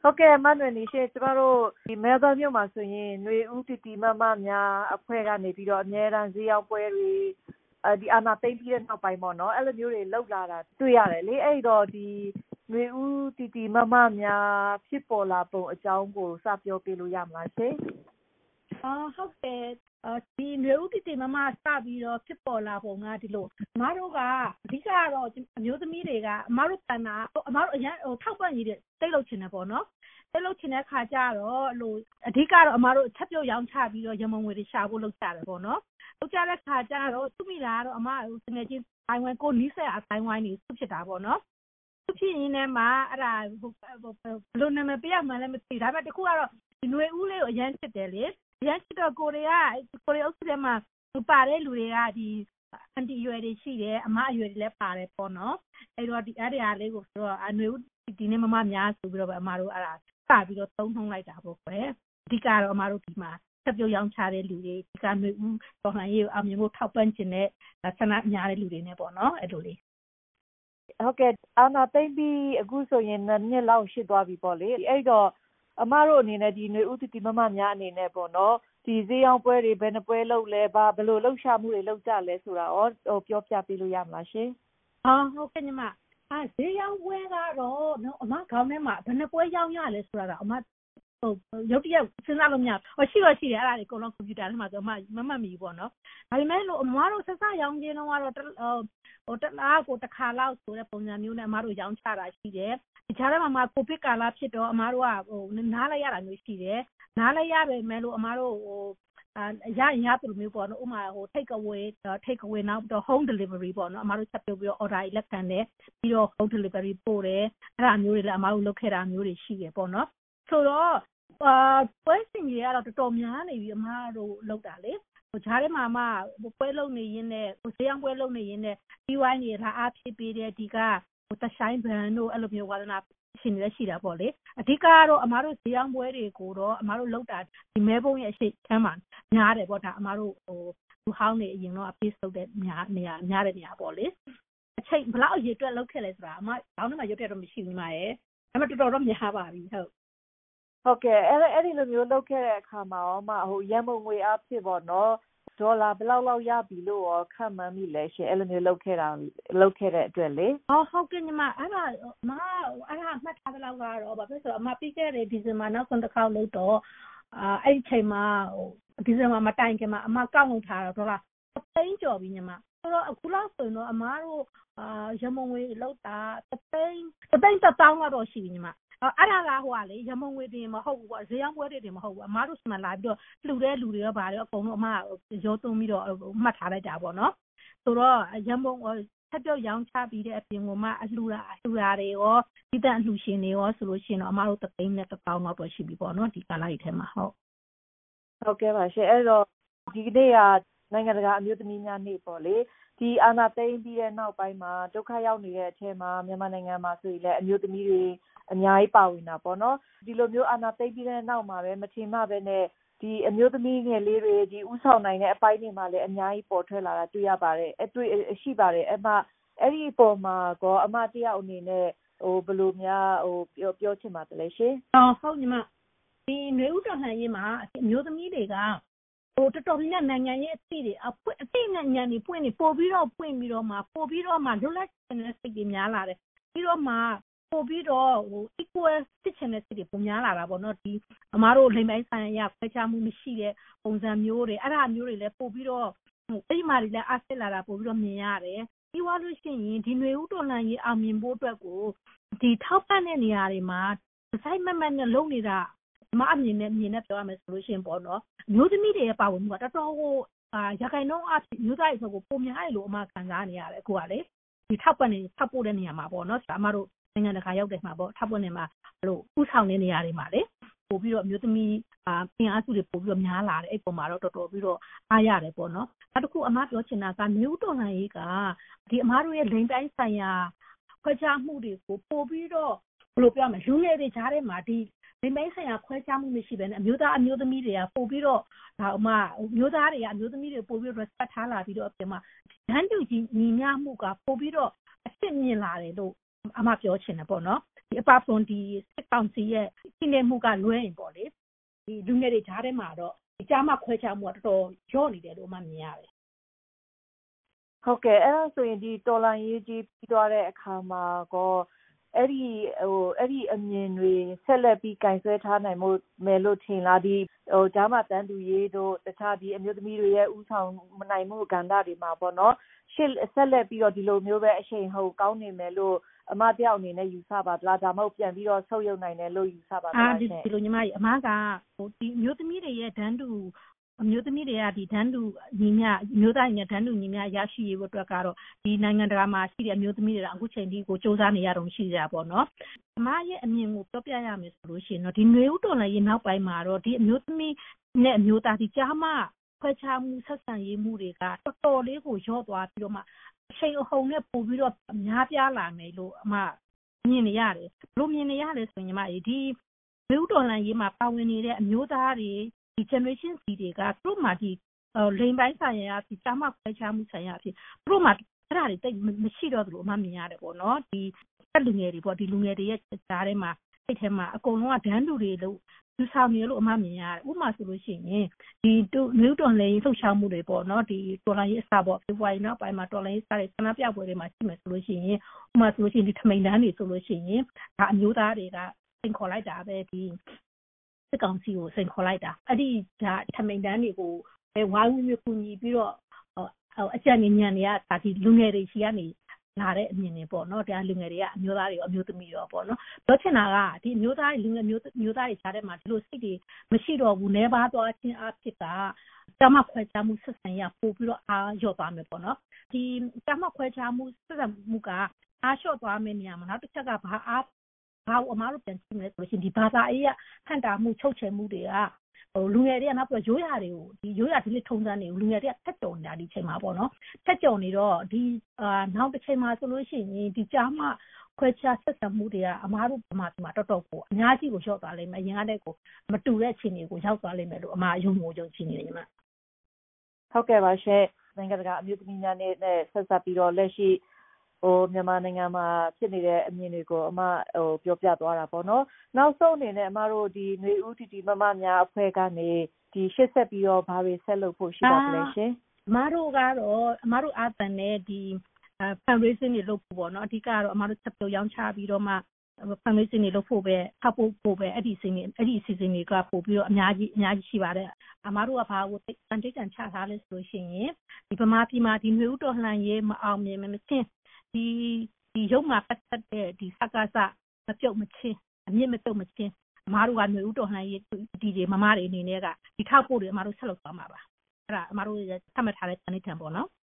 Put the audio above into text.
ဟုတ်ကဲ့မနွယ်နေရှင်ကျမတို့ဒီမဲသောမြို့မှာဆိုရင်ຫນွေဦးတီတီမမများအဖွဲ့ကနေပြီးတော့အများအားဈေးရောက်ပွဲတွေဒီအာနာသိမ့်ပြီးတဲ့နောက်ပိုင်းပေါ့နော်အဲ့လိုမျိုးတွေလောက်လာတာတွေ့ရတယ်လေအဲ့တော့ဒီຫນွေဦးတီတီမမများဖြစ်ပေါ်လာပုံအကြောင်းကိုစပြောပြလို့ရမလားရှင်ဟုတ်တယ်ဒီຫນွေဦးတီတီမမစပြီးတော့ဖြစ်ပေါ်လာပုံကဒီလိုအမတို့ကအဓိကတော့အမျိုးသမီးတွေကအမတို့တန်တာအမတို့အရင်ထောက်ပံ့ကြီးတဲ့တိတ်လို့ချင်တယ်ပေါ့နော်တိတ်လို့ချင်တဲ့ခါကျတော့လို့အဓိကတော့အမတို့ချက်ပြုတ်ရောင်းချပြီးတော့ရမုံငွေတွေရှာဖို့လုပ်ကြတယ်ပေါ့နော်လုပ်ကြတဲ့ခါကျတော့သူ့မိတာကတော့အမငယ်ချင်းအိုင်ဝမ်ကိုနီးစက်အတိုင်းဝိုင်းနေသူဖြစ်တာပေါ့နော်သူဖြစ်ရင်းနဲ့မှအဲ့ဒါဘလို့နာမည်ပြရမှလည်းမသိဒါပေမဲ့တခုကတော့ဒီຫນွေဦးလေးကိုအရင်ချစ်တယ်လေရန်ချစ်တော့ကိုရီးယားအုပ်စုထဲမှာပါတဲ့လူတွေကဒီအန်တီရွယ်တွေရှိတယ်အမအရွယ်တွေလည်းပါတယ်ပေါ့နော်အဲ့တော့ဒီအဲ့ဒီအားလေးကိုဆိုတော့အနွေဦးဒီနေ့မမများဆိုပြီးတော့ပဲအမတို့အဲ့ဒါစပြီးတော့သုံးနှုံးလိုက်တာပေါ့ကွယ်အဓိကတော့အမတို့ဒီမှာချက်ပြုတ်ရောင်းချတဲ့လူတွေဒီကຫນွေဦးတော်လှန်ရေးကိုအောင်မြင်ဖို့ထောက်ပံ့ခြင်းနဲ့ဆန္ဒများတဲ့လူတွေနဲ့ပေါ့နော်အဲ့လိုလေးဟုတ်ကဲ့အာနာသိမ့်ပြီးအခုဆိုရင်နှစ်လောက်ရှိသွားပြီပေါ့လေအဲ့တော့အမတို့အနေနဲ့ဒီຫນွေဦးတီတီမမများအနေနဲ့ပေါ့နော်ဒီဈေးရောင်းပွဲတွေဘယ်နှပွဲလုပ်လဲဘယ်လိုလှုပ်ရှားမှုတွေလုပ်ကြလဲဆိုတာရောပြောပြပေးလို့ရမလားရှင်ဟုတ်ကဲ့ညီမဈေးရောင်းပွဲကတော့အမခေါင်းထဲမှာဘယ်နှပွဲရောင်းရလဲဆိုတာတော့အမရုတ်တရက်စဉ်းစားလို့မရဘူးရှိတော့ရှိတယ်အဲ့ဒါတွေအကုန်လုံးကွန်ပျူတာထဲမှာဆိုမမှတ်မိဘူးပေါ့နော်ဒါပေမဲ့လို့အမတို့ဆက်စရောင်းခြင်းတော့တလားကိုတစ်ခါလောက်ဆိုတဲ့ပုံစံမျိုးနဲ့အမတို့ရောင်းချတာရှိတယ်ဒီကြားထဲမှာကိုဗစ်ကာလဖြစ်တော့အမတို့ကနားလိုက်ရတာမျိုးရှိတယ်နားလိုက်ရပေမဲ့လို့အမတို့ရရင်ရသလိုမျိုးပေါ့နော်ဥမာtake away နောက်တော့ home delivery ပေါ့နော်အမတို့ချက်ပြုတ်ပြီးတော့ order လက်ခံတယ်ပြီးတော့ home delivery ပို့တယ်အဲ့ဒါမျိုးတွေလည်းအမတို့လုပ်ခဲ့တာမျိုးတွေရှိတယ်ပေါ့နော်ဆိုတော့ပွဲစဉ်ကြီးကတော့တော်တော်များနေပြီအမတို့လုပ်တာလေကြားထဲမှာပွဲလုပ်နေရင်းနဲ့ဈေးရောင်းပွဲလုပ်နေရင်းနဲ့ဒီဝိုင်းတွေလာအားဖြည့်ပေးတဲ့ဒီကတဆိုင်ဘန်တို့အဲ့လိုမျိုးဝါသနာရှင်တွေလည်းရှိတာပေါ့လေအဓိကတော့အမတို့ဈေးရောင်းပွဲတွေကိုတော့အမတို့လုပ်တာဒီမဲပုံးရဲ့အရှိချမ်းမှာများတယ်ပေါ့ဒါအမတို့လူဟောင်းတွေအရင်တော့အပြည့်စုံတဲ့များတဲ့နေရာပေါ့လေအချိန်ဘလောက်အရေးအတွက်လုပ်ခဲ့လဲဆိုတာအမခေါင်းထဲမှာရုပ်ထက်တော့မရှိဘူးမရဲ့ဒါပေမဲ့တော်တော်များပါပြီဟုတ်ကဲ့အဲ့ဒီလိုမျိုးလုပ်ခဲ့တဲ့အခါမှာရောရန်ပုံငွေအဖြစ်ပေါ့နော်ဒေါ်လာဘယ်လောက်ရပြီလို့ရောခန့်မှန်းမိလဲရှင်အဲ့လိုမျိုးလုပ်ခဲ့တဲ့အတွက်လေဟုတ်ကဲ့ညီမအဲ့ဒါမှတ်ထားသလောက်ကတော့ဘာဖြစ်ဆိုတော့အမပြီးခဲ့တဲ့ဒီဇင်ဘာနောက်ဆုံးတစ်ခေါက်လုပ်တော့အဲ့ဒီချိန်မှာဒီဇင်ဘာမတိုင်ခင်မှာအမကောက်လုပ်ထားတော့ဒေါ်လာ3,000,000ကျော်ပြီညီမဆိုတော့အခုလောက်ဆိုရင်တော့အမတို့ရမုံငွေလောက်တာ3,100,000လောက်ရှိပြီညီမအဲ့ဒါကလေရမုံငွေတင်မဟုတ်ဘူးပေါ့ဈေးရောင်းပွဲတွေတင်မဟုတ်ဘူးအမားတို့ဆီမှာလာပြီးတော့လှူတဲ့လူတွေရောဗါတွေရောအကုန်လုံးအမရောသွင်းပြီးတော့မှတ်ထားလိုက်တာပေါ့နော်ဆိုတော့ရမုံချက်ပြုတ်ရောင်းချပြီးတဲ့အပြင်ကိုမှအလှူတာတွေရောဒီတန်အလှူရှင်တွေရောဆိုလို့ရှိရင်တော့အမတို့3,100,000လောက်တော့ရှိပြီပေါ့နော်ဒီကာလကြီးထဲမှာဟုတ်ကဲ့ပါရှင်အဲ့တော့ဒီနေ့ကနိုင်ငံတကာအမျိုးသမီးများနေ့ပေါ့လေဒီအာဏာသိမ်းပြီးတဲ့နောက်ပိုင်းမှာဒုက္ခရောက်နေတဲ့အထဲမှာမြန်မာနိုင်ငံမှာဆိုရင်လည်းအမျိုးသမီးတွေအများကြီးပါဝင်တာပေါ့နော်ဒီလိုမျိုးအာဏာသိမ်းပြီးတဲ့နောက်မှာပဲမထင်မှပဲနဲ့ဒီအမျိုးသမီးငယ်လေးတွေဒီဥဆောင်နိုင်တဲ့အပိုင်းတွေမှာလည်းအများကြီးပေါ်ထွက်လာတာတွေ့ရပါတယ်ရှိပါတယ်အဲ့ဒီအပေါ်မှာကောအမတယောက်အနေနဲ့ဘယ်လိုများပြောချင်ပါတယ်ရှင်ဟုတ်ညီမဒီຫນွေဦးတော်လှန်ရေးမှာအမျိုးသမီးတွေကတော်တော်များနိုင်ငံရေးအသည့်တွေအသည့်နဲ့ညံနေပွင့်နေပို့ပြီးတော့မှလွတ်လပ်တဲ့စိတ်တွေများလာတယ်ပြီးတော့မှပို့ပြီးတော့equal ဖြစ်ချင်တဲ့စိတ်တွေပုံများလာတာပေါ့နော်ဒီအမားတို့လိမ်ပိုင်းဆိုင်ရာခွဲခြားမှုမရှိတဲ့ပုံစံမျိုးတွေအဲ့ဒါမျိုးတွေလည်းပို့ပြီးတော့အဲ့ဒီမှာတွေလည်းအားစစ်လာတာပို့ပြီးတော့မြင်ရတယ်ပြီးသွားလို့ရှိရင်ဒီຫນွေဦးတော်လှန်ရေးအောင်မြင်ဖို့အတွက်ကိုဒီထောက်ပံ့တဲ့နေရာတွေမှာစိုက်မတ်နဲ့လုပ်နေတာမအမြင်နဲ့ပြောရမယ်ဆိုလို့ရှိရင်ပေါ့နော်မျိုးသမီးတွေရဲ့ပါဝင်မှုကတော်တော်ကိုရခိုင်နှုန်းအဖြစ်မျိုးသားတွေဆိုကိုပုံများတယ်လို့အမှခံစားနေရတယ်အခုကလေဒီထောက်ပို့တဲ့နေရာမှာပေါ့နော်အမတို့နိုင်ငံတကာရောက်တယ်မှာပေါ့ထောက်ပို့နေမှာလို့ဥဆောင်တဲ့နေရာတွေမှာလေပို့ပြီးတော့မျိုးသမီးအင်အားစုတွေပို့ပြီးတော့များလာတယ်အဲ့ပုံမှာတော့တော်တော်ပြီးတော့အားရတယ်ပေါ့နော်နောက်တစ်ခုအမပြောချင်တာကမျိုးတော်လှန်ရေးကဒီအမတို့ရဲ့လိမ်တိုင်းဆိုင်ရာခွဲခြားမှုတွေကိုပို့ပြီးတော့ဘယ်လိုပြောမလဲလူငယ်တွေကြားထဲမှာဒီလိမ်တိုင်းဆိုင်ရာခွဲခြားမှုမရှိဘဲနဲ့အမျိုးသားအမျိုးသမီးတွေကပို့ပြီးတော့မျိုးသားတွေကအမျိုးသမီးတွေပို့ပြီးတော့ respect ထားလာပြီးတော့အပြင်မှာဓာတ်တူကြီးညီမျှမှုကပို့ပြီးတော့အစ်မြင်လာတယ်လို့အမပြောချင်တယ်ပေါ့နော်ဒီအပါဖုန်ဒီစစ်ကောင်စီရဲ့ဖိနှိပ်မှုကလွဲရင်ပေါ့လေဒီလူငယ်တွေကြားထဲမှာတော့ဒီကြားမှခွဲခြားမှုကတော်တော်ရော့နေတယ်လို့မှမြင်ရတယ်ဟုတ်ကဲ့အဲ့ဒါဆိုရင်ဒီတော်လိုင်းရေးကြီးပြီးသွားတဲ့အခါမှာကောအဲ့ဒီအမြင်တွေဆက်လက်ပြီးကင်ဆယ်ထားနိုင်မှုမယ်လို့ထင်လားဒီဂျာမတန်းသူရေးတို့တခြားဒီအမျိုးသမီးတွေရဲ့ဥဆောင်နိုင်မှုကဏ္ဍတွေမှာပေါ့နော်ရှေ့ဆက်လက်ပြီးတော့ဒီလိုမျိုးပဲအချိန်ဟုတ်ကောင်းနေမယ်လို့အမတယောက်အနေနဲ့ယူဆပါလားဒါမှမဟုတ်ပြန်ပြီးတော့ဆုပ်ယုပ်နိုင်တယ်လို့ယူဆပါလားဒီလိုညီမကြီးအမကဒီအမျိုးသမီးတွေရဲ့ဒန်းတူအမျိုးသမီးတွေကဒီဒန်းတူညီမျှအမျိုးသားညီမျှဒန်းတူညီမျှရရှိရေးဖို့အတွက်ကတော့ဒီနိုင်ငံတကာမှာရှိတဲ့အမျိုးသမီးတွေကအခုချိန်ထိကိုစ조사နေရတော့ရှိကြပါတော့အမရဲ့အမြင်ကိုပြောပြရမယ်ဆိုလို့ရှိရင်တော့ဒီຫນွေဥတော်လည်းရင်နောက်ပိုင်းမှာတော့ဒီအမျိုးသမီးနဲ့အမျိုးသားဒီကြားမှာခွဲခြားမှုဆက်ဆံရေးမှုတွေကတော်တော်လေးကိုရော့သွားပြီးတော့မှအချိန်အဟုန်နဲ့ပို့ပြီးတော့များပြားလာမယ်လို့အမမြင်နေရတယ်ဘလို့မြင်နေရတယ်ဆိုရင်ညီမဒီຫນွေဥတော်လည်းရေးမှာပါဝင်နေတဲ့အမျိုးသားတွေဒီ generation Z တွေကသူတို့မှဒီလိမ်ပိုင်းဆိုင်ရာဒီကြားမှခွဲခြားမှုဆိုင်ရာဖြစ်သူတို့မှအဲ့ဒါတွေတိတ်မရှိတော့ဘူးလို့အမှမြင်ရတယ်ပေါ့နော်ဒီလူငယ်တွေပေါ့ဒီလူငယ်တွေရဲ့ကြားထဲမှာစိတ်ထဲမှာအကုန်လုံးကဒန်းတူတွေလို့လူဆောင်နေလို့အမှမြင်ရတယ်ဥပမာဆိုလို့ရှိရင်ဒီနျူတွန်လေလှုပ်ရှားမှုတွေပေါ့နော်ဒီတော်လိုင်းရေးအစားပေါ့ဖေဖော်ဝါရီနောက်ပိုင်းမှာတော်လိုင်းရေးစားတဲ့ဆန္ဒပြပွဲတွေမှာရှိမယ်ဆိုလို့ရှိရင်ဥပမာဆိုလို့ရှိရင်ဒီထမိန်တန်းတွေဆိုလို့ရှိရင်ဒါအမျိုးသားတွေကသင်ခေါ်လိုက်တာပဲဒီစစ်ကောင်စီကိုစိန်ခေါ်လိုက်တာအဲ့ဒီဒါထမိန်တန်းတွေကိုဝိုင်းဝန်းကူညီပြီးတော့အကြံဉာဏ်တွေကဒါဒီလူငယ်တွေရှိကနေလာတဲ့အမြင်တွေပေါ့နော်ဒါလူငယ်တွေကအမျိုးသားတွေရောအမျိုးသမီးရောပေါ့နော်ပြောချင်တာကဒီအမျိုးသားတွေလူငယ်မျိုးသားတွေခြားတဲ့မှာဒီလိုစိတ်တွေမရှိတော့ဘူးနေပါသွားခြင်းအဖြစ်ကတမခွဲခြားမှုဆက်ဆံရပို့ပြီးတော့အားလျော့သွားမယ်ပေါ့နော်ဒီတမခွဲခြားမှုဆက်ဆံမှုကအားလျှော့သွားမယ့်နေရာမှာနောက်တစ်ချက်ကဘာအမားတို့ပြန်ကြည့်မယ်ဆိုရင်ဒီဘာသာရေးဟန်တာမှုချုပ်ချယ်မှုတွေကလူငယ်တွေကနောက်ပြီးရိုးရာတွေကိုဒီရိုးရာဒီလေးထုံးစံတွေကိုလူငယ်တွေကထက်ကျော်နေတာဒီချိန်မှာပေါ့နော်ထက်ကျော်နေတော့ဒီနောက်တစ်ချိန်မှာဆိုလို့ရှိရင်ဒီကြားမှခွဲခြားဆက်ဆံမှုတွေကအမားတို့ဗမာပြည်မှာတော်တော်ကိုအများကြီးကိုရောက်သွားလိမ့်မယ်အရင်ကတည်းကမတူတဲ့အခြေအနေကိုရောက်သွားလိမ့်မယ်လို့အမားယုံကြည်နေတယ်ညီမဟုတ်ကဲ့ပါရှင့်နိုင်ငံတကာအမျိုးသမီးများနဲ့ဆက်ဆက်ပြီးတော့လက်ရှိမြန်မာနိုင်ငံမှာဖြစ်နေတဲ့အမြင်တွေကိုအမပြောပြသွားတာပေါ့နော်နောက်ဆုံးအနေနဲ့အမတို့ဒီຫນွေဦးတီတီမမများအဖွဲ့ကနေဒီရှေ့ဆက်ပြီးတော့ဘာတွေဆက်လုပ်ဖို့ရှိပါလဲရှင်အမတို့ကတော့အမတို့အားတန်တဲ့ဒီ fundraising တွေလုပ်ဖို့ပေါ့နော်အဓိကတော့အမတို့ချက်ပြုတ်ရောင်းချပြီးတော့မှ fundraising တွေလုပ်ဖို့ပဲထောက်ဖို့ပဲအဲ့ဒီအစီအစဉ်တွေကပို့ပြီးတော့အများကြီးရှိပါတယ်အမတို့ကဘာကိုတန်တိတ်တန်ချထားလဲဆိုလို့ရှိရင်ဒီဗမာပြည်မှာဒီຫນွေဦးတော်လှန်ရေးမအောင်မြင်မချင်းဒီရုပ်မှာပတ်သက်တဲ့ဒီစကားစမပြုတ်မချင်းအမြင့်မပြုတ်မချင်းအမားတို့ကຫນွေဦးတော်လှန်ရေးဒီတွေမမတွေအနေနဲ့ကဒီထောက်ဖို့တွေအမားတို့ဆက်လုပ်သွားမှာပါအဲ့ဒါအမားတို့သတ်မှတ်ထားတဲ့တန်ဋိဌာန်ပေါ့နော်